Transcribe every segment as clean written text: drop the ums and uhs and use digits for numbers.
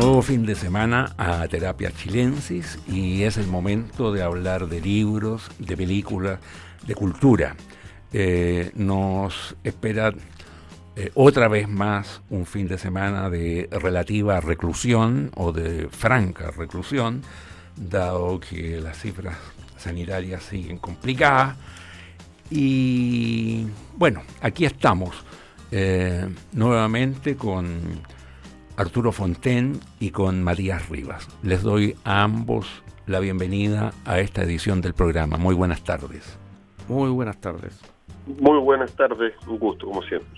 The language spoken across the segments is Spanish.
nuevo fin de semana a Terapia Chilensis y es el momento de hablar de libros, de películas, de cultura. Nos espera otra vez más un fin de semana de relativa reclusión o de franca reclusión, dado que las cifras sanitarias siguen complicadas. Y bueno, aquí estamos nuevamente con Arturo Fonten y con Matías Rivas. Les doy a ambos la bienvenida a esta edición del programa. Muy buenas tardes. Muy buenas tardes. Muy buenas tardes, un gusto, como siempre.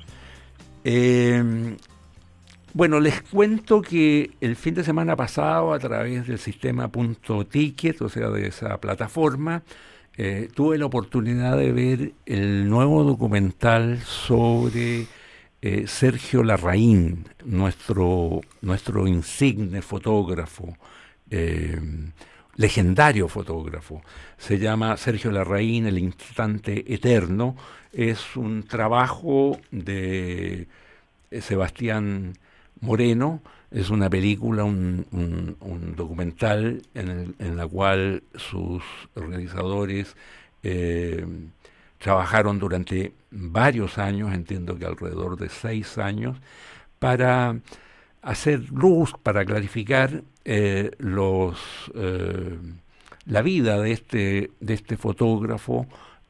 Bueno, les cuento que el fin de semana pasado, a través del sistema .ticket, o sea, de esa plataforma, tuve la oportunidad de ver el nuevo documental sobre Sergio Larraín, nuestro insigne fotógrafo, legendario fotógrafo. Se llama Sergio Larraín, El Instante Eterno. Es un trabajo de Sebastián Moreno. Es una película, un documental en la cual sus realizadores trabajaron durante varios años, entiendo que alrededor de 6 años, para hacer luz, para clarificar la vida de este fotógrafo,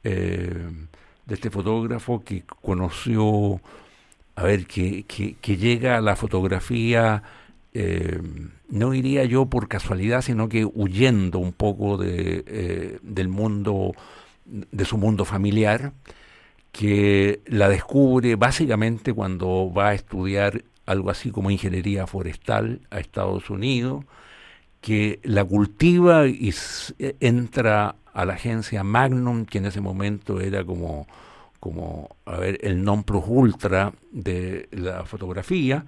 que conoció, que llega a la fotografía, no diría yo por casualidad, sino que huyendo un poco del mundo, de su mundo familiar, que la descubre básicamente cuando va a estudiar algo así como ingeniería forestal a Estados Unidos, que la cultiva y entra a la agencia Magnum, que en ese momento era como el non plus ultra de la fotografía.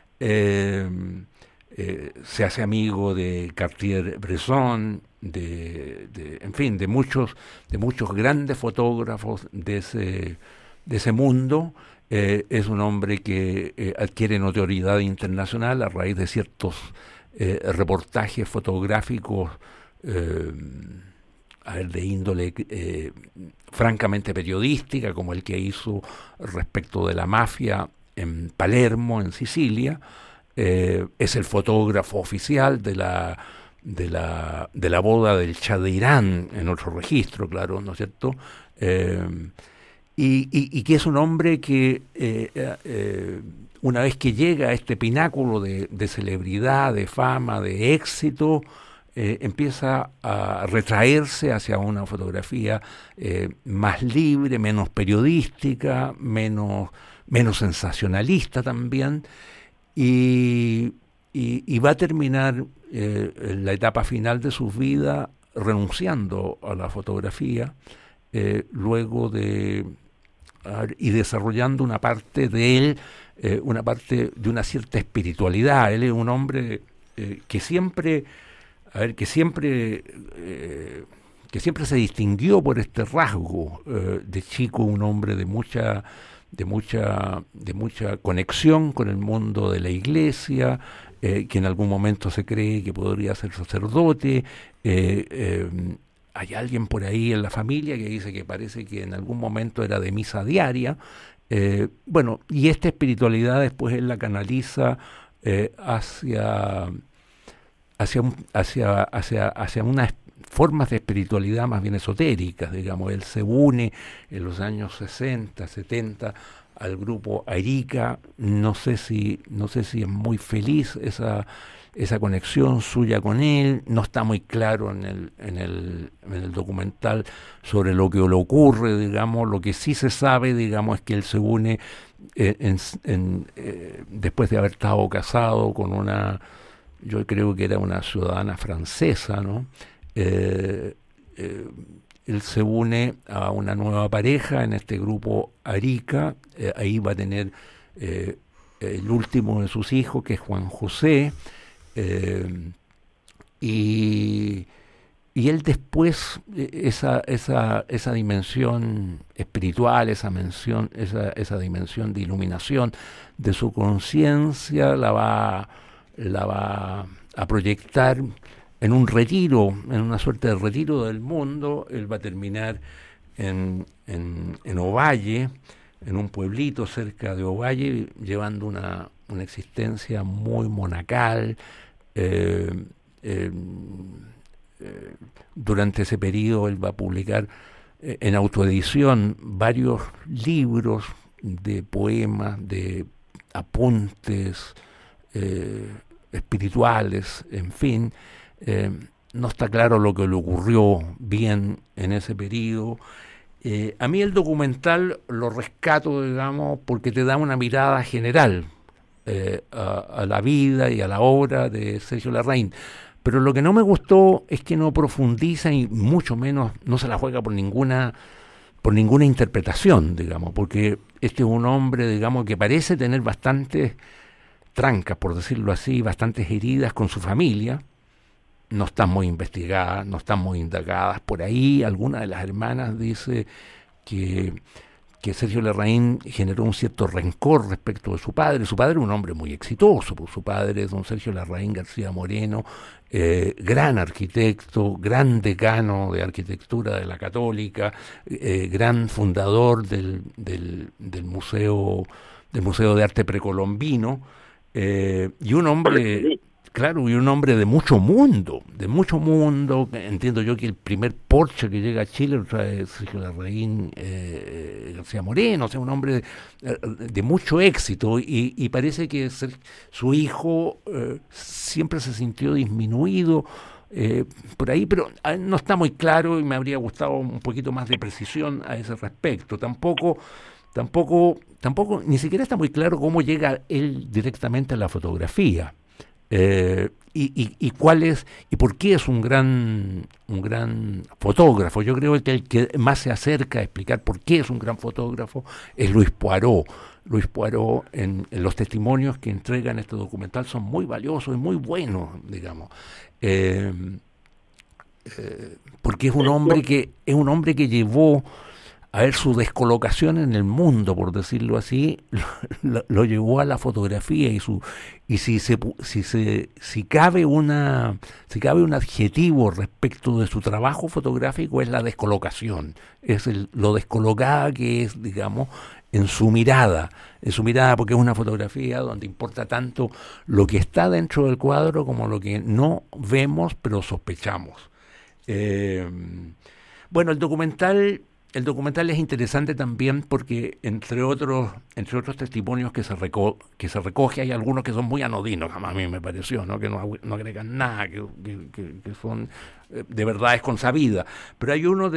Se hace amigo de Cartier-Bresson, en fin, de muchos grandes fotógrafos de ese mundo. Es un hombre que adquiere notoriedad internacional a raíz de ciertos reportajes fotográficos de índole francamente periodística, como el que hizo respecto de la mafia en Palermo, en Sicilia. Es el fotógrafo oficial de la boda del Shah de Irán, en otro registro, claro, ¿no es cierto? Y que es un hombre que una vez que llega a este pináculo de celebridad, de fama, de éxito, empieza a retraerse hacia una fotografía más libre, menos periodística, menos sensacionalista también, y va a terminar la etapa final de su vida renunciando a la fotografía, luego y desarrollando una parte de él, una parte de una cierta espiritualidad. Él es un hombre que siempre se distinguió por este rasgo. De chico, un hombre de mucha conexión con el mundo de la iglesia, que en algún momento se cree que podría ser sacerdote. Hay alguien por ahí en la familia que dice que parece que en algún momento era de misa diaria. Y esta espiritualidad después él la canaliza hacia unas formas de espiritualidad más bien esotéricas, digamos. Él se une en los años 60, 70 al grupo Arica. No sé si es muy feliz esa conexión suya con él. No está muy claro en el documental sobre lo que le ocurre, digamos. Lo que sí se sabe, digamos, es que él se une después de haber estado casado con yo creo que era una ciudadana francesa, ¿no? Él se une a una nueva pareja en este grupo Arica. Ahí va a tener el último de sus hijos, que es Juan José, y él después esa dimensión espiritual, esa dimensión de iluminación de su conciencia la va la va a proyectar en un retiro, en una suerte de retiro del mundo. Él va a terminar en Ovalle, en un pueblito cerca de Ovalle, llevando una existencia muy monacal. eh, eh, Durante ese periodo él va a publicar en autoedición varios libros de poemas, de apuntes eh, espirituales, en fin. Eh, no está claro lo que le ocurrió bien en ese periodo. A mí el documental lo rescato, digamos, porque te da una mirada general a la vida y a la obra de Sergio Larraín. Pero lo que no me gustó es que no profundiza y mucho menos no se la juega por ninguna interpretación, digamos, porque este es un hombre, digamos, que parece tener bastantes trancas, por decirlo así, bastantes heridas con su familia. No están muy investigadas, no están muy indagadas. Por ahí alguna de las hermanas dice que Sergio Larraín generó un cierto rencor respecto de su padre. Su padre era un hombre muy exitoso, pues su padre es don Sergio Larraín García Moreno, gran arquitecto, gran decano de arquitectura de la Católica, gran fundador del Museo de Arte Precolombino, y un hombre... Claro, y un hombre de mucho mundo, entiendo yo que el primer Porsche que llega a Chile lo trae Sergio Larraín García Moreno, o sea, un hombre de mucho éxito, y parece que su hijo siempre se sintió disminuido por ahí, pero no está muy claro y me habría gustado un poquito más de precisión a ese respecto. Tampoco, ni siquiera está muy claro cómo llega él directamente a la fotografía. Y cuál es y por qué es un gran fotógrafo. Yo creo que el que más se acerca a explicar por qué es un gran fotógrafo es Luis Poirot. Luis Poirot en los testimonios que entrega en este documental son muy valiosos y muy buenos, digamos. Eh, Porque es un hombre que llevó a ver su descolocación en el mundo, por decirlo así, lo llevó a la fotografía y si cabe un adjetivo respecto de su trabajo fotográfico es la descolocación, es lo descolocada que es, digamos, en su mirada, porque es una fotografía donde importa tanto lo que está dentro del cuadro como lo que no vemos pero sospechamos. Eh, bueno, el documental es interesante también porque entre otros testimonios que se recoge hay algunos que son muy anodinos, a mí me pareció, ¿no? Que no agregan nada, que son de verdades consabidas. Pero hay uno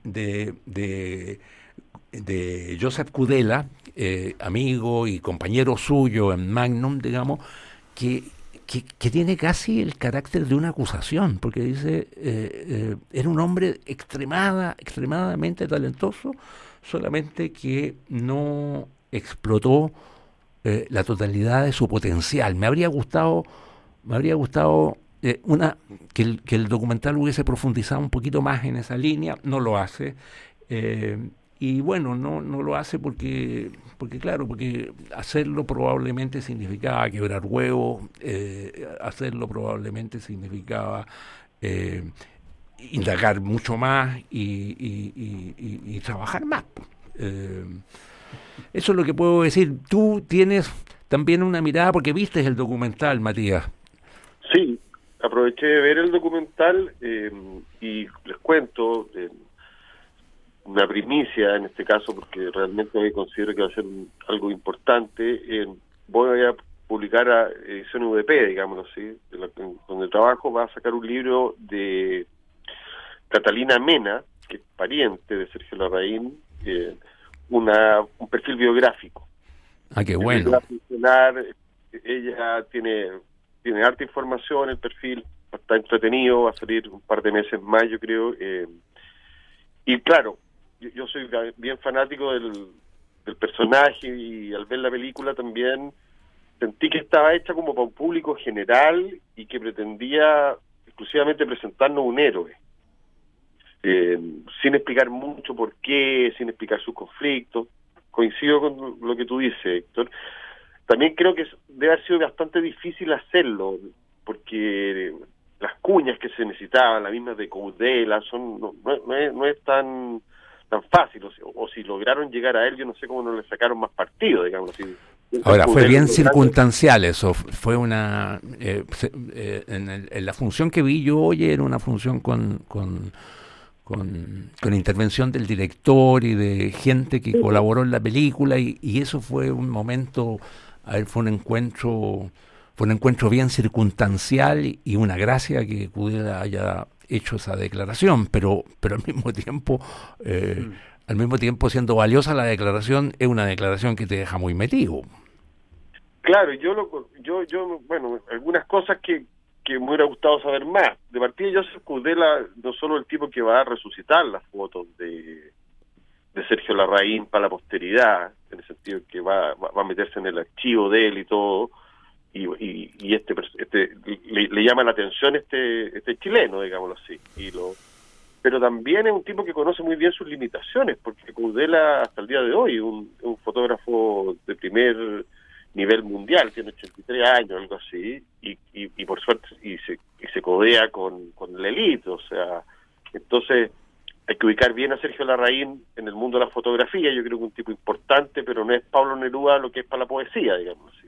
de Joseph Kudela, amigo y compañero suyo en Magnum, digamos, que, que tiene casi el carácter de una acusación, porque dice, era un hombre extremadamente talentoso, solamente que no explotó la totalidad de su potencial. Me habría gustado que el documental hubiese profundizado un poquito más en esa línea, no lo hace. Y bueno, no lo hace porque claro, porque hacerlo probablemente significaba quebrar huevos, hacerlo probablemente significaba eh, indagar mucho más y trabajar más. Eh, Eso es lo que puedo decir. Tú tienes también una mirada, porque viste el documental, Matías. Sí, aproveché de ver el documental y les cuento una primicia en este caso, porque realmente considero que va a ser algo importante. Voy a publicar a edición VP, digámoslo así, donde trabajo, va a sacar un libro de Catalina Mena, que es pariente de Sergio Larraín, un perfil biográfico. Ah, qué bueno. Ella tiene harta información, el perfil está entretenido, va a salir un par de meses más, yo creo. Y claro, yo soy bien fanático del personaje y al ver la película también sentí que estaba hecha como para un público general y que pretendía exclusivamente presentarnos un héroe. Sin explicar mucho por qué, sin explicar sus conflictos. Coincido con lo que tú dices, Héctor. También creo que debe haber sido bastante difícil hacerlo, porque las cuñas que se necesitaban, las mismas de Coudela, no es tan fácil, o si lograron llegar a él, yo no sé cómo no le sacaron más partido, digamos así. Ahora, fue bien circunstancial eso, fue una... en la función que vi yo hoy era una función con intervención del director y de gente que colaboró en la película, y eso fue un momento, a ver, fue un encuentro bien circunstancial, y una gracia que Cudela haya hecho esa declaración, pero al mismo tiempo siendo valiosa la declaración, es una declaración que te deja muy metido. Claro, bueno, algunas cosas que me hubiera gustado saber más. De partida, Joseph Cudela no solo el tipo que va a resucitar las fotos de Sergio Larraín para la posteridad, en el sentido que va a meterse en el archivo de él y todo, y le llama la atención este chileno, digámoslo así, pero también es un tipo que conoce muy bien sus limitaciones, porque Cudela hasta el día de hoy es un fotógrafo de primer nivel mundial, tiene 83 años, algo así, y por suerte se codea con la élite, o sea, entonces hay que ubicar bien a Sergio Larraín en el mundo de la fotografía. Yo creo que es un tipo importante, pero no es Pablo Neruda lo que es para la poesía, digamos así.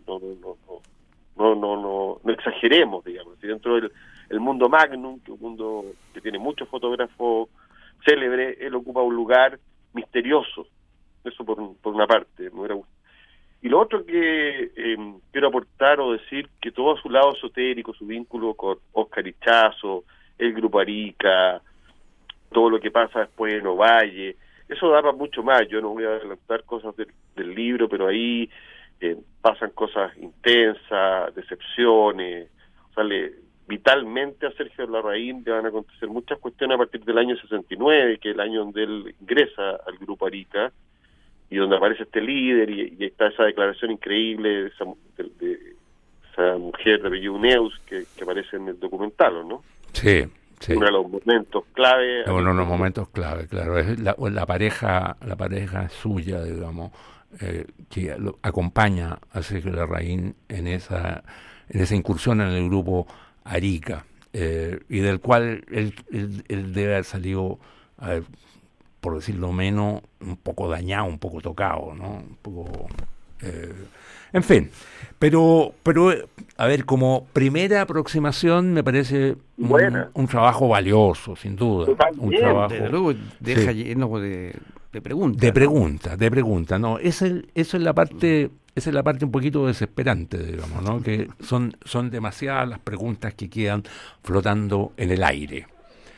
No exageremos, digamos. Si dentro del mundo Magnum, que es un mundo que tiene muchos fotógrafos célebres, él ocupa un lugar misterioso. Eso por una parte, me hubiera gustado. Y lo otro que quiero aportar o decir, que todo su lado esotérico, su vínculo con Oscar Ichazo, el Grupo Arica, todo lo que pasa después en Ovalle, eso da para mucho más. Yo no voy a adelantar cosas del libro, pero ahí pasan cosas intensas, decepciones. O sea, vitalmente a Sergio Larraín le van a acontecer muchas cuestiones a partir del año 69, que es el año donde él ingresa al Grupo Arica, y donde aparece este líder, y está esa declaración increíble de esa mujer de apellido Neus que aparece en el documental, ¿no? Sí. Sí. Uno de los momentos clave. Uno de los momentos clave, claro, es la pareja suya, digamos, que acompaña a Sergio Larraín en esa incursión en el Grupo Arica, y del cual él debe haber salido, a ver, por decirlo menos, un poco dañado, un poco tocado, ¿no? Un poco... en fin, pero a ver, como primera aproximación me parece un trabajo valioso, sin duda. Totalmente. Un trabajo, desde luego deja lleno de preguntas. De preguntas, ¿no? Esa es la parte un poquito desesperante, digamos, ¿no? Que son demasiadas las preguntas que quedan flotando en el aire.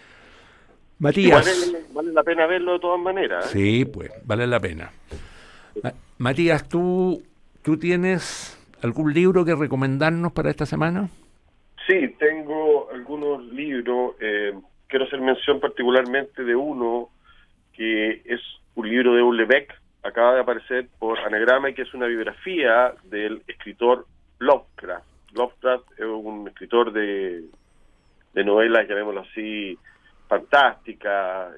Matías. Vale la pena verlo de todas maneras. Sí, pues, vale la pena. Matías, ¿tú tienes algún libro que recomendarnos para esta semana? Sí, tengo algunos libros. Quiero hacer mención particularmente de uno que es un libro de Houellebecq, acaba de aparecer por Anagrama, y que es una biografía del escritor Lovecraft. Lovecraft es un escritor de novelas, llamémoslo así, fantástica,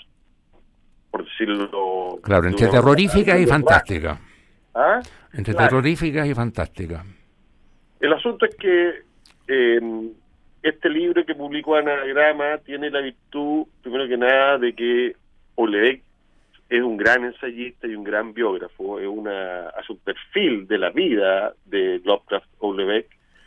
por decirlo... Claro, entre terroríficas y fantásticas. ¿Ah? Entre terroríficas y fantásticas. El asunto es que este libro que publicó Anagrama tiene la virtud, primero que nada, de que Houellebecq es un gran ensayista y un gran biógrafo. Hace un perfil de la vida de Lovecraft. Houellebecq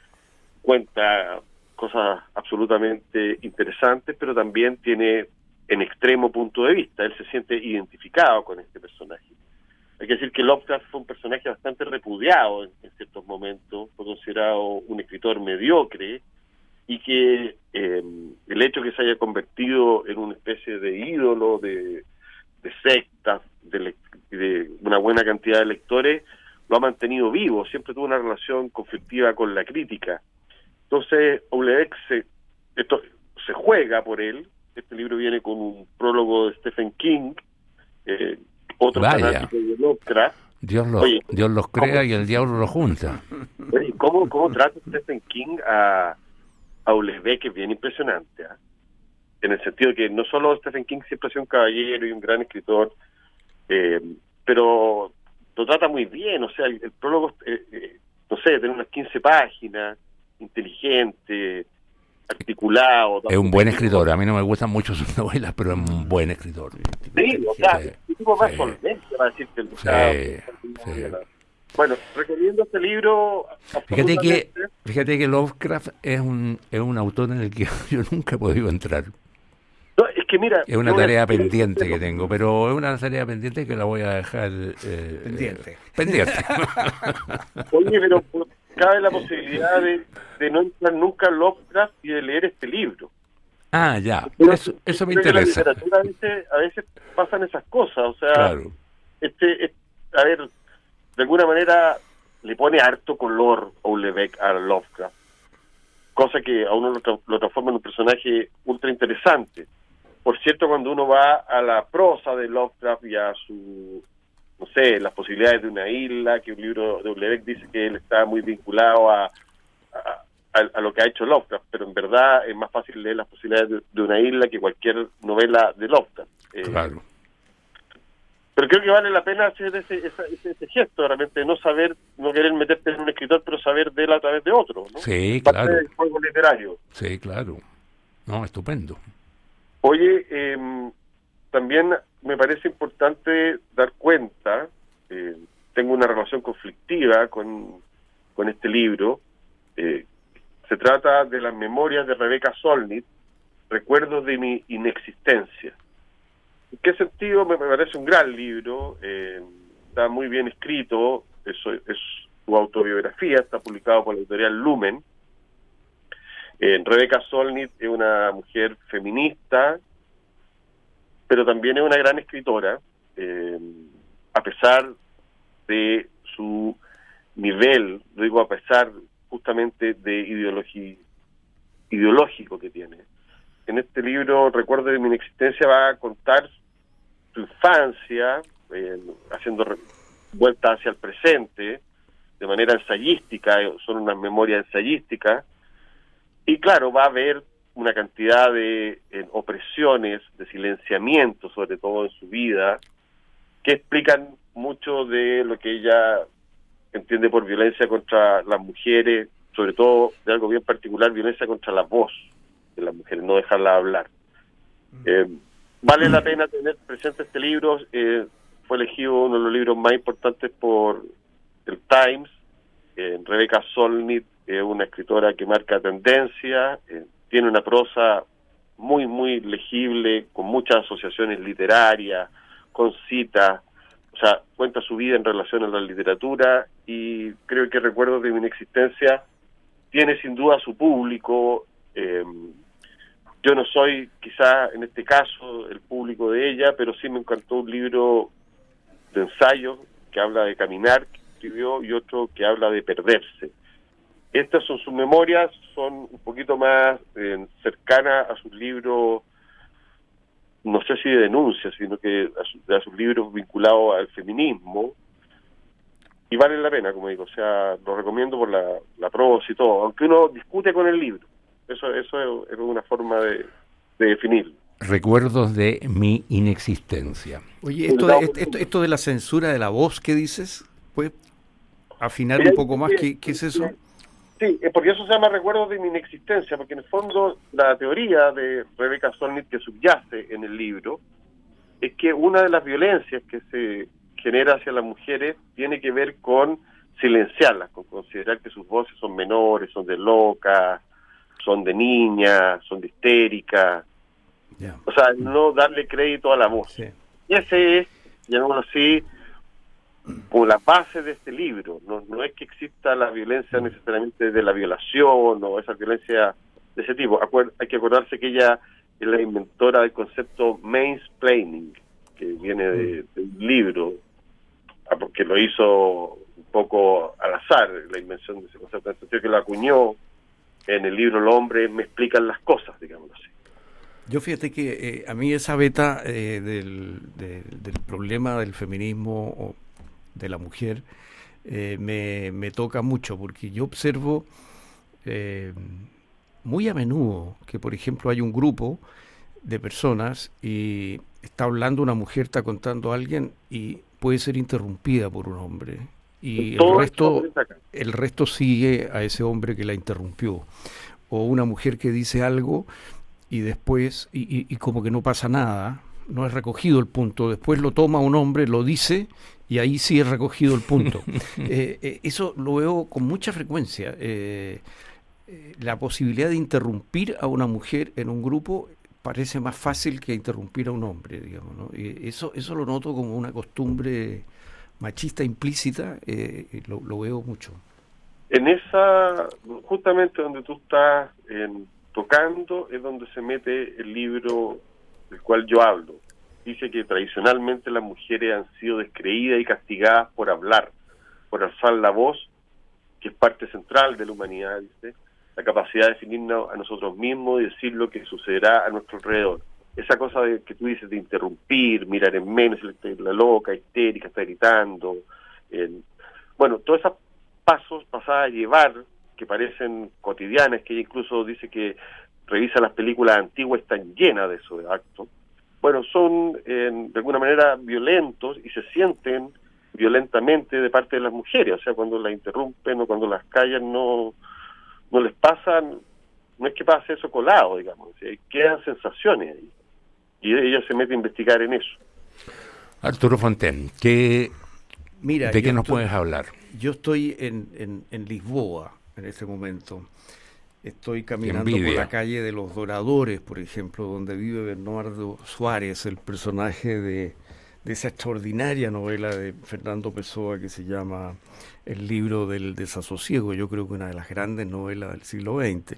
cuenta cosas absolutamente interesantes, pero también tiene en extremo punto de vista. Él se siente identificado con este personaje. Hay que decir que Lovecraft fue un personaje bastante repudiado en ciertos momentos, fue considerado un escritor mediocre, y que el hecho de que se haya convertido en una especie de ídolo de sectas, de una buena cantidad de lectores, lo ha mantenido vivo. Siempre tuvo una relación conflictiva con la crítica. Entonces, Houellebecq se juega por él. Este libro viene con un prólogo de Stephen King, otro fanático de Lovecraft. Dios los crea y el diablo los junta. Oye, ¿cómo trata Stephen King a Houellebecq? Es bien impresionante, ¿eh? En el sentido de que no solo Stephen King siempre ha sido un caballero y un gran escritor, pero lo trata muy bien, o sea, el prólogo, no sé, tiene unas 15 páginas, inteligente, articulado. Es un buen escritor. A mí no me gustan mucho sus novelas, pero es un buen escritor. Sí, o sea, Sí, un tipo más sí. solvente para decir que Sí. Bueno, recomiendo este libro Fíjate absolutamente. que Lovecraft es un autor en el que yo nunca he podido entrar. No, es que mira, Es una yo voy a tarea decir- pendiente que tengo, pero es una tarea pendiente que la voy a dejar Pendiente. pendiente. Oye, pero cabe la posibilidad de no entrar nunca en Lovecraft y de leer este libro. Ah, ya. Pero Eso me creo que la interesa. literatura a veces pasan esas cosas, o sea, Claro. a ver, de alguna manera le pone harto color Houellebecq a Lovecraft, cosa que a uno lo transforma en un personaje ultra interesante. Por cierto, cuando uno va a la prosa de Lovecraft y a su, no sé, las posibilidades de una isla, que un libro de Houellebecq dice que él está muy vinculado a lo que ha hecho Lovecraft, pero en verdad es más fácil leer las posibilidades de una isla que cualquier novela de Lovecraft. Claro. Pero creo que vale la pena hacer ese gesto, realmente no saber, no querer meterte en un escritor, pero saber de él a través de otro, ¿no? Sí, Parte claro. del juego literario. Sí, claro. No, estupendo. Oye, también me parece importante dar cuenta, tengo una relación conflictiva con este libro, se trata de las memorias de Rebecca Solnit, Recuerdos de mi inexistencia. ¿En qué sentido? Me parece un gran libro, está muy bien escrito, eso es su autobiografía, está publicado por la editorial Lumen. Rebecca Solnit es una mujer feminista, pero también es una gran escritora, a pesar de su nivel, lo digo a pesar justamente de ideológico que tiene. En este libro, Recuerdo de mi inexistencia, va a contar su infancia, haciendo vuelta hacia el presente, de manera ensayística, son unas memorias ensayísticas, y claro, va a haber una cantidad de opresiones, de silenciamiento, sobre todo en su vida, que explican mucho de lo que ella entiende por violencia contra las mujeres, sobre todo de algo bien particular, violencia contra la voz de las mujeres, no dejarla hablar. Vale la pena tener presente este libro, fue elegido uno de los libros más importantes por el Times. Rebecca Solnit es una escritora que marca tendencia, tiene una prosa muy, muy legible, con muchas asociaciones literarias, con citas, o sea, cuenta su vida en relación a la literatura, y creo que Recuerdos de mi inexistencia tiene sin duda su público. Yo no soy quizá en este caso el público de ella, pero sí me encantó un libro de ensayo que habla de caminar, que escribió, y otro que habla de perderse. Estas son sus memorias, son un poquito más cercanas a sus libros, no sé si de denuncia, sino que a sus libros vinculados al feminismo, y vale la pena, como digo, o sea, lo recomiendo por la prosa y todo, aunque uno discute con el libro. Eso es una forma de definirlo. Recuerdos de mi inexistencia. Oye, esto de la censura de la voz, ¿qué dices? ¿Puedes afinar un poco más? ¿Qué es eso? Sí, porque eso se llama Recuerdos de mi inexistencia, porque en el fondo la teoría de Rebecca Solnit que subyace en el libro es que una de las violencias que se genera hacia las mujeres tiene que ver con silenciarlas, con considerar que sus voces son menores, son de locas, son de niñas, son de histéricas, o sea, no darle crédito a la voz. Sí. Y ese es, llamémoslo así, como la base de este libro. No es que exista la violencia necesariamente de la violación o esa violencia de ese tipo. Hay que acordarse que ella es la inventora del concepto mansplaining, que viene de un libro, porque lo hizo un poco al azar, la invención de ese concepto, en el sentido que lo acuñó en el libro Los hombres me explican las cosas, digámoslo así. Yo fíjate que a mí esa beta del problema del feminismo o de la mujer me toca mucho, porque yo observo muy a menudo que, por ejemplo, hay un grupo de personas y está hablando una mujer, está contando a alguien y puede ser interrumpida por un hombre y Todo esto aparece acá. el resto sigue a ese hombre que la interrumpió. O una mujer que dice algo y después, y como que no pasa nada, no es recogido el punto, después lo toma un hombre, lo dice y ahí sí es recogido el punto. Eso lo veo con mucha frecuencia. La posibilidad de interrumpir a una mujer en un grupo parece más fácil que interrumpir a un hombre, digamos, ¿no? Eso lo noto como una costumbre machista implícita, lo veo mucho. En esa, justamente donde tú estás tocando, es donde se mete el libro del cual yo hablo. Dice que tradicionalmente las mujeres han sido descreídas y castigadas por hablar, por alzar la voz, que es parte central de la humanidad, dice, la capacidad de definirnos a nosotros mismos y decir lo que sucederá a nuestro alrededor. Esa cosa que tú dices de interrumpir, mirar en menos, la loca, histérica, está gritando. Bueno, todos esos pasos pasadas a llevar, que parecen cotidianas, que ella incluso dice que revisa las películas antiguas, están llenas de esos actos. Bueno, son de alguna manera violentos y se sienten violentamente de parte de las mujeres. O sea, cuando las interrumpen o cuando las callan, no les pasa, no es que pase eso colado, digamos, quedan sensaciones ahí. Y ella se mete a investigar en eso. Arturo Fontaine, Mira, ¿de qué nos puedes hablar? Yo estoy en Lisboa en este momento. Estoy caminando por la calle de los Doradores, por ejemplo, donde vive Bernardo Suárez, el personaje de esa extraordinaria novela de Fernando Pessoa que se llama El libro del desasosiego. Yo creo que una de las grandes novelas del siglo XX.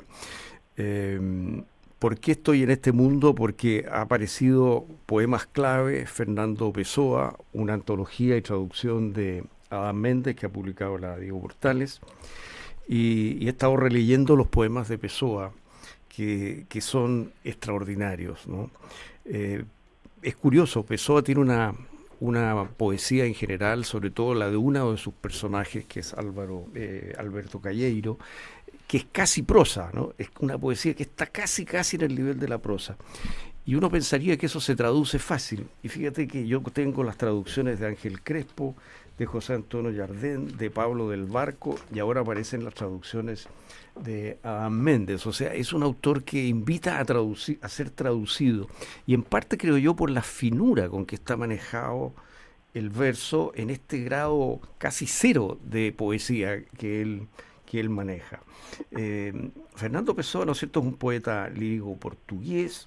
¿Por qué estoy en este mundo? Porque ha aparecido Poemas Clave, Fernando Pessoa, una antología y traducción de Adam Méndez que ha publicado la Diego Portales. Y he estado releyendo los poemas de Pessoa, que son extraordinarios, ¿no? Es curioso, Pessoa tiene una poesía en general, sobre todo la de uno de sus personajes, que es Alberto Calleiro, que es casi prosa, ¿no? Es una poesía que está casi en el nivel de la prosa. Y uno pensaría que eso se traduce fácil. Y fíjate que yo tengo las traducciones de Ángel Crespo, de José Antonio Jardén, de Pablo del Barco, y ahora aparecen las traducciones de Adam Méndez. O sea, es un autor que invita a ser traducido, y en parte creo yo por la finura con que está manejado el verso en este grado casi cero de poesía que él maneja. Fernando Pessoa, ¿no es cierto?, es un poeta lírico portugués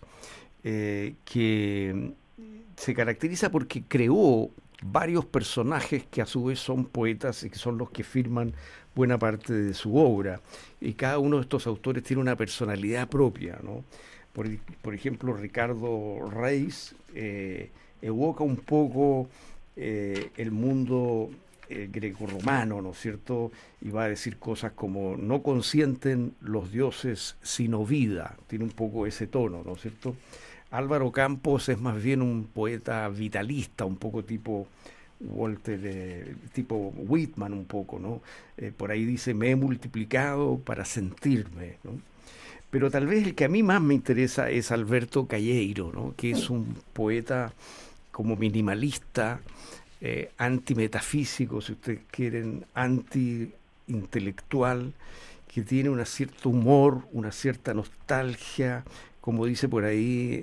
que se caracteriza porque creó varios personajes que a su vez son poetas y que son los que firman buena parte de su obra, y cada uno de estos autores tiene una personalidad propia, ¿no? Por ejemplo, Ricardo Reis evoca un poco el mundo grecorromano, ¿no es cierto? Y va a decir cosas como: no consienten los dioses sino vida, tiene un poco ese tono, ¿no es cierto? Álvaro Campos es más bien un poeta vitalista, un poco tipo Walter, tipo Whitman un poco, ¿no? Por ahí dice: me he multiplicado para sentirme, ¿no? Pero tal vez el que a mí más me interesa es Alberto Calleiro, ¿no? Que es un poeta como minimalista, antimetafísico, si ustedes quieren, anti-intelectual, que tiene un cierto humor, una cierta nostalgia, como dice por ahí,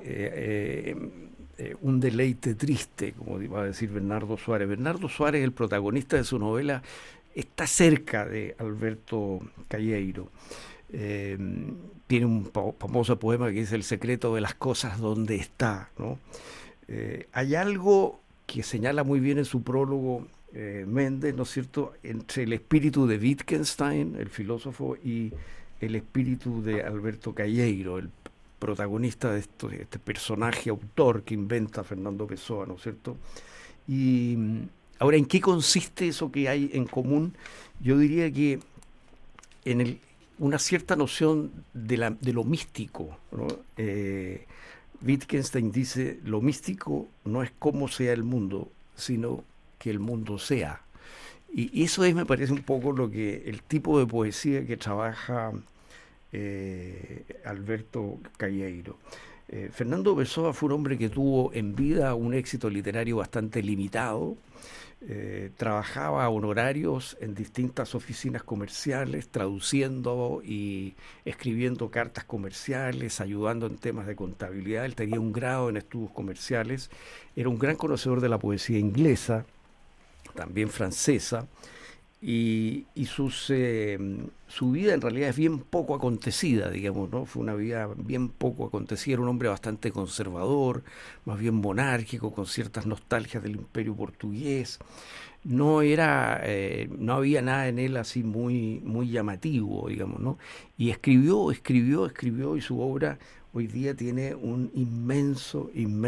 un deleite triste, como va a decir Bernardo Suárez. Bernardo Suárez, el protagonista de su novela, está cerca de Alberto Calleiro. Tiene un famoso poema que es El secreto de las cosas donde está, ¿no? Hay algo que señala muy bien en su prólogo Méndez, ¿no es cierto?, entre el espíritu de Wittgenstein, el filósofo, y el espíritu de Alberto Calleiro, el protagonista de este personaje autor que inventa Fernando Pessoa, ¿no es cierto? Y ahora, ¿en qué consiste eso que hay en común? Yo diría que en una cierta noción de lo místico, ¿no? Wittgenstein dice: lo místico no es cómo sea el mundo, sino que el mundo sea. Y eso es, me parece, un poco lo que el tipo de poesía que trabaja Alberto Calleiro. Fernando Pessoa fue un hombre que tuvo en vida un éxito literario bastante limitado. Trabajaba a honorarios en distintas oficinas comerciales, traduciendo y escribiendo cartas comerciales, ayudando en temas de contabilidad. Él tenía un grado en estudios comerciales, era un gran conocedor de la poesía inglesa, también francesa, y su vida en realidad es bien poco acontecida, digamos, ¿no? Fue una vida bien poco acontecida, era un hombre bastante conservador, más bien monárquico, con ciertas nostalgias del Imperio portugués. No había nada en él así muy llamativo, digamos, ¿no? Y escribió, y su obra hoy día tiene un inmenso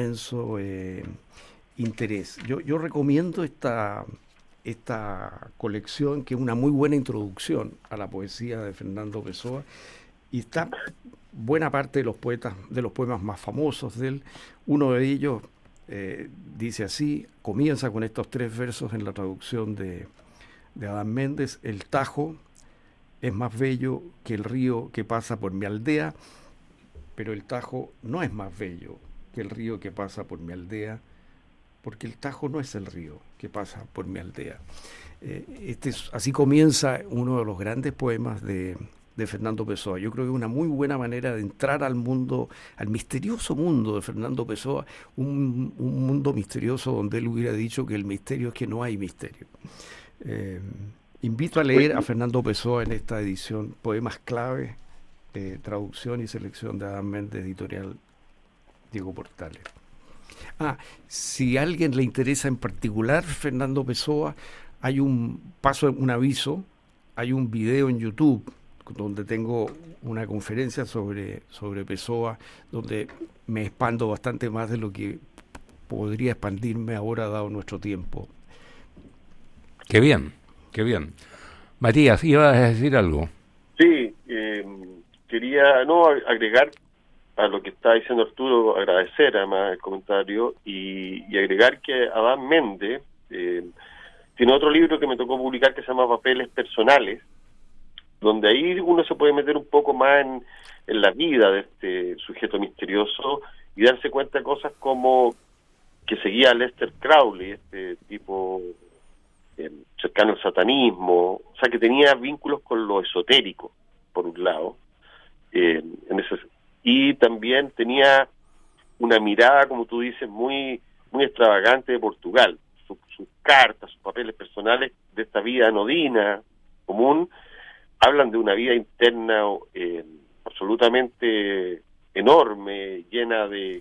interés. Yo recomiendo esta colección, que es una muy buena introducción a la poesía de Fernando Pessoa, y está buena parte de los poemas más famosos de él. Uno de ellos dice así, comienza con estos 3 versos en la traducción de Adán Méndez: el Tajo es más bello que el río que pasa por mi aldea, pero el Tajo no es más bello que el río que pasa por mi aldea, porque el Tajo no es el río que pasa por mi aldea. Así comienza uno de los grandes poemas de Fernando Pessoa. Yo creo que es una muy buena manera de entrar al mundo, al misterioso mundo de Fernando Pessoa, un mundo misterioso donde él hubiera dicho que el misterio es que no hay misterio. Invito a leer a Fernando Pessoa en esta edición, Poemas Clave, traducción y selección de Adán Méndez, editorial Diego Portales. Si a alguien le interesa en particular Fernando Pessoa, hay un aviso, hay un video en YouTube donde tengo una conferencia sobre Pessoa, donde me expando bastante más de lo que podría expandirme ahora dado nuestro tiempo. Qué bien. Matías, ¿ibas a decir algo? Sí, quería agregar a lo que está diciendo Arturo, agradecer además el comentario y agregar que Adán Méndez tiene otro libro que me tocó publicar que se llama Papeles Personales, donde ahí uno se puede meter un poco más en la vida de este sujeto misterioso y darse cuenta de cosas como que seguía a Aleister Crowley, este tipo cercano al satanismo, o sea que tenía vínculos con lo esotérico, por un lado, y también tenía una mirada, como tú dices, muy extravagante de Portugal. Sus cartas, sus papeles personales de esta vida anodina, común, hablan de una vida interna absolutamente enorme, llena de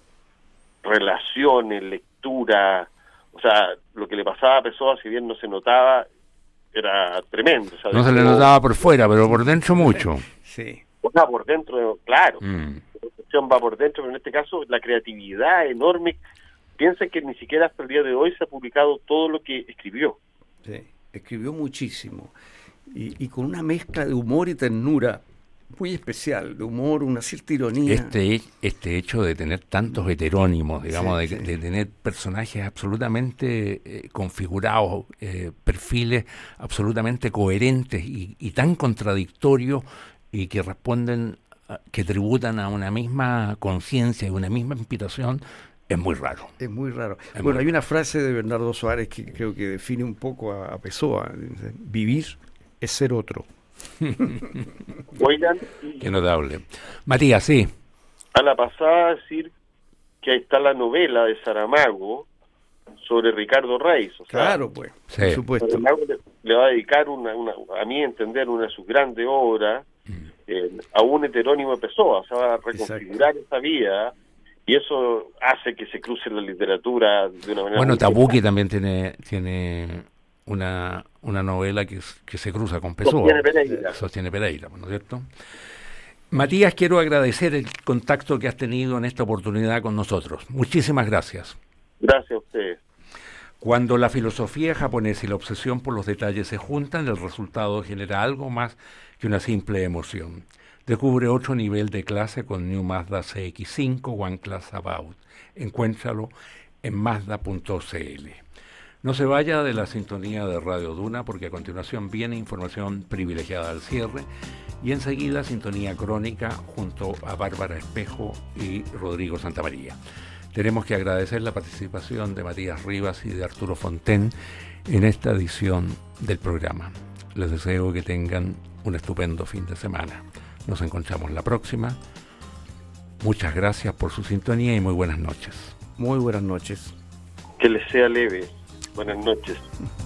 relaciones, lectura. O sea, lo que le pasaba a Pessoa, si bien no se notaba, era tremendo. O sea, no se le notaba por fuera, pero por dentro mucho. Sí. Por dentro, claro. La cuestión va por dentro, pero en este caso la creatividad enorme. Piensen que ni siquiera hasta el día de hoy se ha publicado todo lo que escribió. Sí, escribió muchísimo. Y con una mezcla de humor y ternura muy especial, de humor, una cierta ironía. Este hecho de tener tantos heterónimos, digamos, sí. De tener personajes absolutamente configurados, perfiles absolutamente coherentes y tan contradictorios, y que responden, que tributan a una misma conciencia y una misma inspiración, es muy raro. Es muy raro. Bueno, hay una frase de Bernardo Soares que creo que define un poco a Pessoa. Dice: vivir es ser otro. Oigan, qué notable. Matías, sí. A la pasada decir que ahí está la novela de Saramago sobre Ricardo Reis. O sea, claro, pues, sí, por supuesto. Saramago le va a dedicar a mí entender, una de sus grandes obras a un heterónimo de Pessoa. O sea, va a reconfigurar esa vida, y eso hace que se cruce la literatura de una manera. Bueno, Tabucchi también tiene una novela que se cruza con Pessoa. Sostiene Pereira, ¿no es cierto? Matías, quiero agradecer el contacto que has tenido en esta oportunidad con nosotros. Muchísimas gracias. Gracias a ustedes. Cuando la filosofía japonesa y la obsesión por los detalles se juntan, el resultado genera algo más que una simple emoción. Descubre otro nivel de clase con New Mazda CX-5 One Class About. Encuéntralo en mazda.cl. No se vaya de la sintonía de Radio Duna, porque a continuación viene información privilegiada al cierre Y enseguida Sintonía Crónica junto a Bárbara Espejo y Rodrigo Santamaría. Tenemos que agradecer la participación de Matías Rivas y de Arturo Fonten en esta edición del programa. Les deseo que tengan un estupendo fin de semana. Nos encontramos la próxima. Muchas gracias por su sintonía y muy buenas noches. Muy buenas noches. Que les sea leve. Buenas noches.